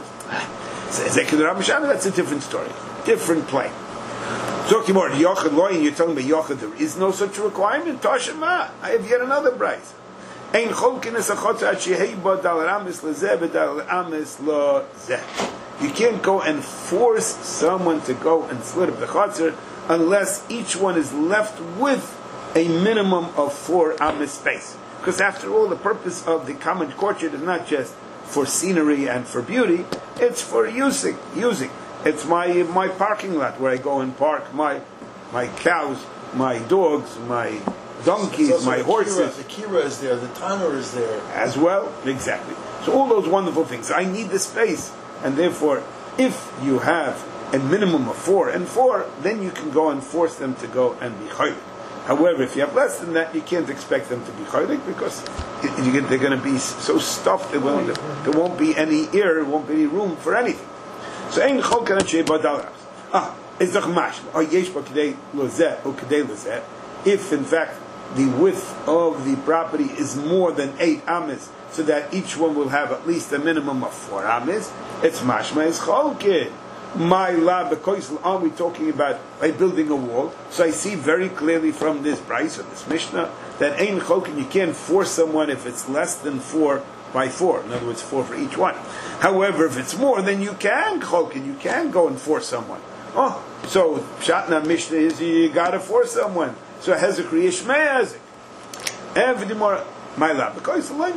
That's a different story. Different plane. Talking about Yochid Loyin, you're talking about Yochid, there is no such requirement. Tashema, I have yet another price. Ein cholkin es achotza at sheheiba dal ramis lezeh v'dal ramis lezeh. You can't go and force someone to go and split up the chotzer unless each one is left with a minimum of 4 amis space. Because after all, the purpose of the common courtyard is not just for scenery and for beauty, it's for using. It's my parking lot where I go and park my cows, my dogs, my donkeys, my horses. The kira is there, the tanur is there. As well, exactly. So all those wonderful things. I need the space. And therefore, if you have a minimum of 4 and 4, then you can go and force them to go and be chaylik. However, if you have less than that, you can't expect them to be chaylik because they're going to be so stuffed there won't be any air, there won't be any room for anything. So, ein chol kanat sheba dalas. It's doch mashma. Yesh ba k'dei lozeh or k'dei lozeh. If in fact the width of the property is more than 8 amis, so that each one will have at least a minimum of 4 amis, it's mashma is cholkin. My lab, because are we talking about by building a wall? So I see very clearly from this price of this Mishnah that ein cholkin, you can't force someone if it's less than 4 by 4. In other words, 4 for each one. However, if it's more, then you can cholkin, you can go and force someone. Oh, so Shatna Mishnah is you gotta force someone. So Hezekri Yishmei Hezek. Every more my lab, because we're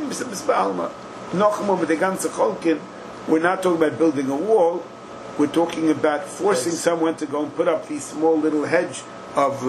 not talking about building a wall. We're talking about forcing someone to go and put up these small little hedge of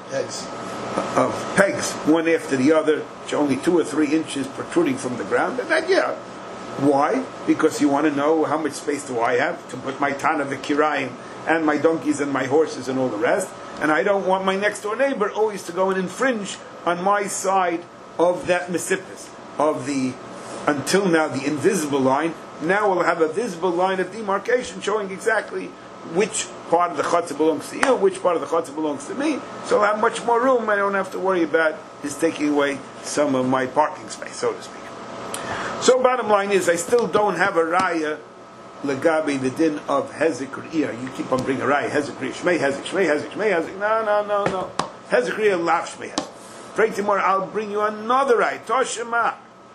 pegs, one after the other, which are only 2 or 3 inches protruding from the ground. And that, yeah. Why? Because you want to know how much space do I have to put my Tana v'kirayim and my donkeys and my horses and all the rest. And I don't want my next door neighbor always to go and infringe on my side of that mesipis, of the, until now, the invisible line. Now we'll have a visible line of demarcation showing exactly which part of the chutzah belongs to you, which part of the chutzah belongs to me. So I'll have much more room. I don't have to worry about his taking away some of my parking space, so to speak. So bottom line is, I still don't have a raya legabi the din of hezek riyah. You keep on bringing a raya, hezek riyah, shmei hezek, shmei hezek, shmei hezek. No. Hezek riyah, lav shmei hezek. Pray tomorrow, I'll bring you another raya, toshema.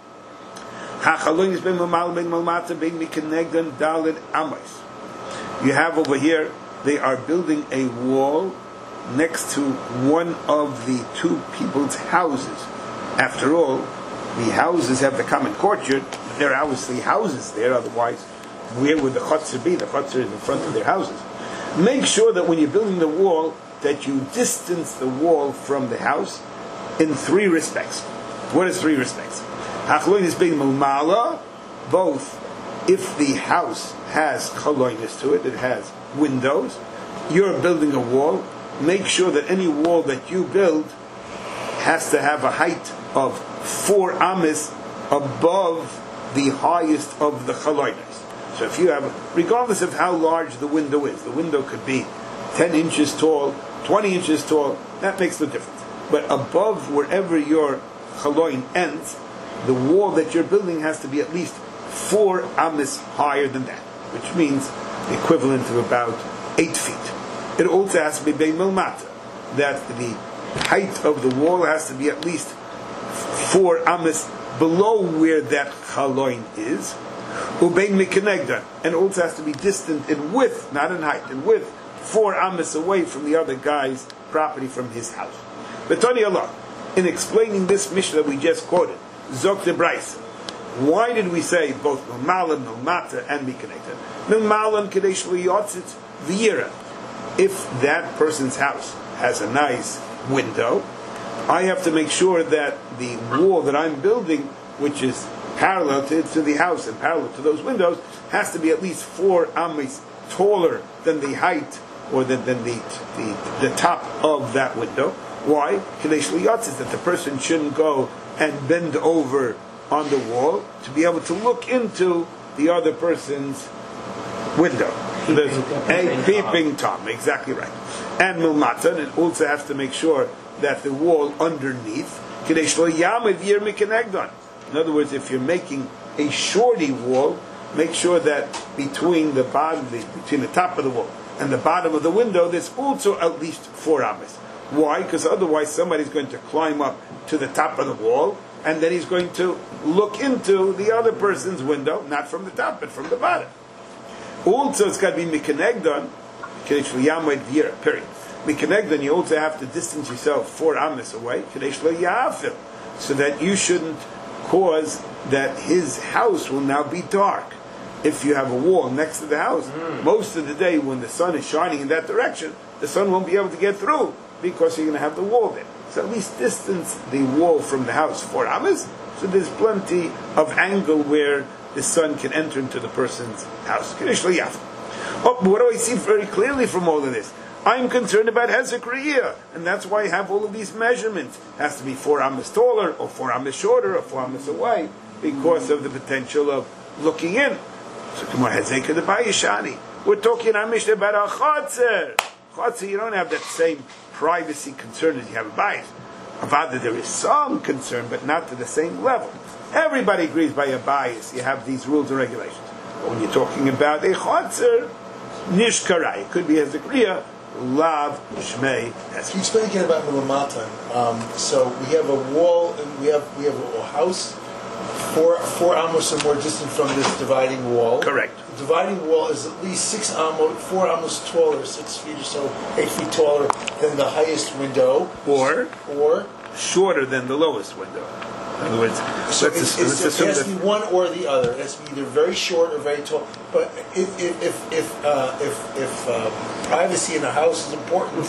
You have over here, they are building a wall next to one of the 2 people's houses. After all, the houses have the common courtyard, but there are obviously houses there, otherwise where would the chutzah be? The chutzah is in front of their houses. Make sure that when you're building the wall, that you distance the wall from the house in 3 respects. What is 3 respects? Hachloin is being mulmala, both if the house has chaloinis to it, it has windows, you're building a wall, make sure that any wall that you build has to have a height of 4 amis above the highest of the chaloinis. So if you have, regardless of how large the window is, the window could be 10 inches tall, 20 inches tall, that makes no difference. But above wherever your chaloin ends, the wall that you're building has to be at least 4 amis higher than that, which means the equivalent of about 8 feet. It also has to be bein milmata, that the height of the wall has to be at least 4 amis below where that chaloin is, ubein mikenegdan, and also has to be distant in width, not in height, in width, 4 amis away from the other guy's property, from his house. But Tani Allah, in explaining this Mishnah that we just quoted, Zok de Bryce, why did we say both Milmalan, Milmata, and Mikaneta? Milmalan Kadesh Yotzit V'yira. If that person's house has a nice window, I have to make sure that the wall that I'm building, which is parallel to the house and parallel to those windows, has to be at least 4 amis taller than the height or than the top of that window. Why? Kadesh Liyatzis, that the person shouldn't go and bend over on the wall to be able to look into the other person's window. So there's a peeping Tom, exactly right. And milmatan, it also has to make sure that the wall underneath, in other words, if you're making a shorty wall, make sure that between the top of the wall and the bottom of the window, there's also at least 4 amas. Why? Because otherwise somebody's going to climb up to the top of the wall, and then he's going to look into the other person's window, not from the top, but from the bottom. Also, it's got to be mikanegdon, period. Mikanegdon, you also have to distance yourself 4 amas away, so that you shouldn't cause that his house will now be dark. If you have a wall next to the house, most of the day when the sun is shining in that direction, the sun won't be able to get through because you're going to have the wall there. So at least distance the wall from the house 4 amas, so there's plenty of angle where the sun can enter into the person's house. Oh, but what do I see very clearly from all of this? I'm concerned about Hezekriya, and that's why I have all of these measurements. It has to be 4 amas taller, or 4 amas shorter, or 4 amas away, because of the potential of looking in. So come on, Hezekah the Bayishani. We're talking Amish about a Chotzer. Chotzer, you don't have that same privacy concern as you have a Bayis. Avada, there is some concern, but not to the same level. Everybody agrees by a Bayis, you have these rules and regulations. But when you're talking about a Chotzer, Nishkarai, it could be Hezekriya, Lav Shmei. Can you explain again about Milamatan? So we have a wall, and we have a house, 4 amos or more distant from this dividing wall. Correct. The dividing wall is at least 4 amos taller, 6 feet or so, 8 feet taller than the highest window, Or or shorter than the lowest window. In other words, so let's it assume has to that be one or the other. It has to be either very short or very tall. But if privacy in a house is important,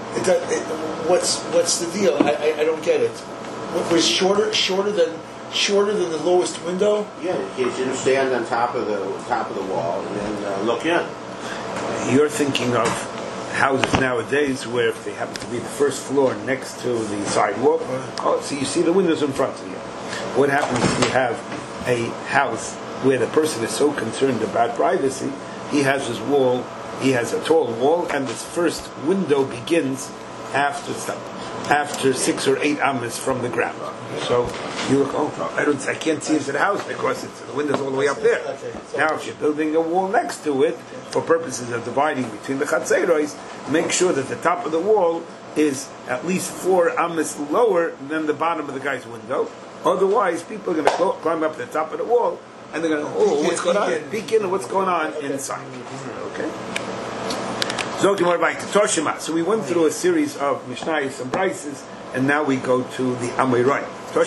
what's the deal? I don't get it. Was shorter than the lowest window? Yeah, you can stand on top of the wall and then look in. you're thinking of houses nowadays where if they happen to be the first floor next to the sidewalk, so you see the windows in front of you. What happens if you have a house where the person is so concerned about privacy, he has his wall, he has a tall wall, and this first window begins after 6 or 8 amas from the ground. So you look, I can't see into the house because the window's all the way up there. Now, if you're building a wall next to it, for purposes of dividing between the chatzeros, make sure that the top of the wall is at least 4 amas lower than the bottom of the guy's window. Otherwise, people are going to climb up to the top of the wall and they're going to, what's going on? Peek in what's going on inside. Okay? So we went through a series of Mishnayos and Brises, and now we go to the Amorai.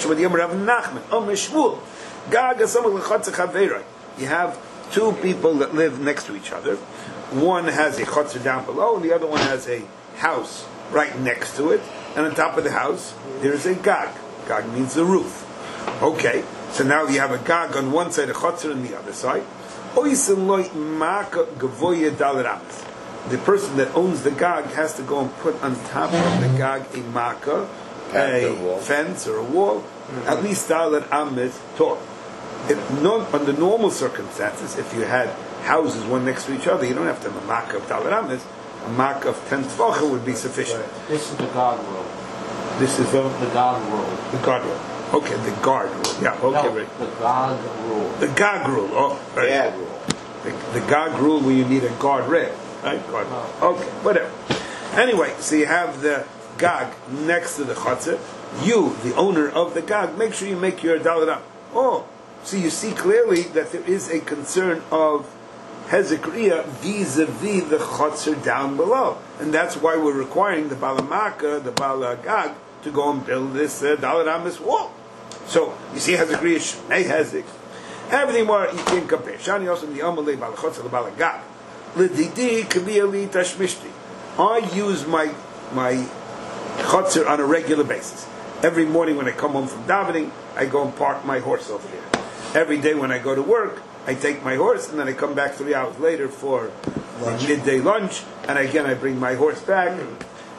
You have 2 people that live next to each other. One has a chotzer down below, and the other one has a house right next to it. And on top of the house, there's a gag. Gag means the roof. Okay, so now you have a gag on one side, a chotzer on the other side. The person that owns the gag has to go and put on top of the gag a maka, a fence or a wall, at least dalet amet tall. Under normal circumstances, if you had houses one next to each other, you don't have to have a maka of dalet amet. A maka of 10 tefachah would be sufficient. This is the guard rule. This is the guard rule. The guard rule. Okay, the guard rule. Yeah, okay, no, right. The guard rule. The gag rule. Oh, right. Gag rule. The gag rule where you need a guard rail. Right? Guard. Okay, whatever. Anyway, so you have the gag next to the chatzah. You, the owner of the gag, make sure you make your dalet up. Oh, so you see clearly that there is a concern of Hezekriya vis-a-vis the chatzah down below. And that's why we're requiring the Balamaka, the Balagag, to go and build this dalet amis wall. So, you see Hezekriya Shmei Hezek. Everything more you can compare. Shani also the Amalei Balachotza the Balagag. L'didi k'viyali tashmishti. I use my chotzer on a regular basis. Every morning when I come home from davening, I go and park my horse over here. Every day when I go to work, I take my horse and then I come back 3 hours later for the midday lunch, and again I bring my horse back.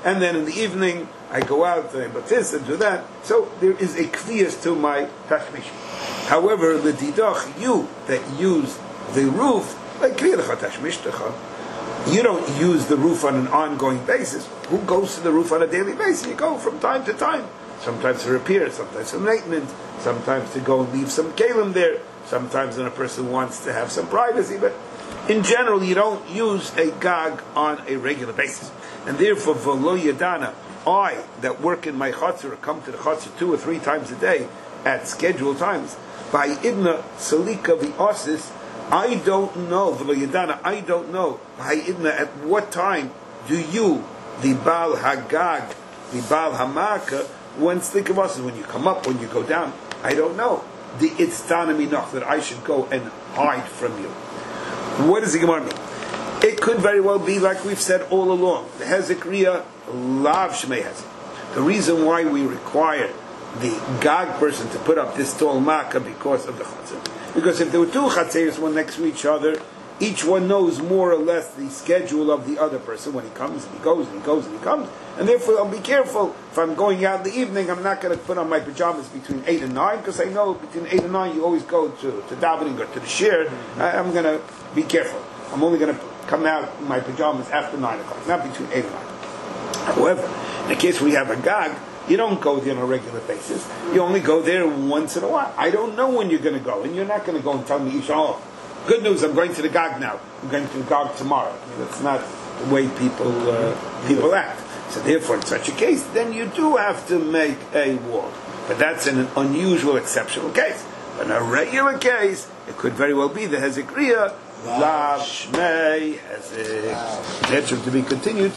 and then in the evening I go out and I do this and do that. So there is a kviyas to my tashmish. However, the didach, you that use the roof, like kriyacha tashmishtecha, you don't use the roof on an ongoing basis. Who goes to the roof on a daily basis? You go from time to time. Sometimes for repair, sometimes for maintenance, sometimes to go and leave some kalim there, sometimes when a person wants to have some privacy, but in general you don't use a gag on a regular basis. And therefore, v'lo yadana, I that work in my chutzner, come to the chutzner 2 or 3 times a day at scheduled times, by idna salika v'osis, I don't know, v'lo yadana, I don't know, by idna, at what time do you, the Baal Hagag, the Baal Hamaka, when think of us, when you come up, when you go down, I don't know. It's done enough that I should go and hide from you. What does the Gemara mean? It could very well be like we've said all along. The Hezekriya lav shmei hezek. The reason why we require the Gag person to put up this tall marker because of the chatzir. Because if there were 2 chatzirs, one next to each other, each one knows more or less the schedule of the other person. When he comes and he goes and he goes and he comes. And therefore I'll be careful. If I'm going out in the evening, I'm not going to put on my pajamas between 8 and 9, because I know between 8 and 9 you always go to davening or to the shir. I'm going to be careful. I'm only going to come out in my pajamas after 9 o'clock, not between 8 and 9. However, in the case where you have a gag, you don't go there on a regular basis. You only go there once in a while. I don't know when you're going to go, and you're not going to go and tell me, oh, good news, I'm going to the gag now. I'm going to the gag tomorrow. I mean, that's not the way people act. So therefore, in such a case, then you do have to make a wall. But that's in an unusual, exceptional case. But in a regular case, it could very well be the Hezekriya, Lav Shmei Hezek. That's to be continued.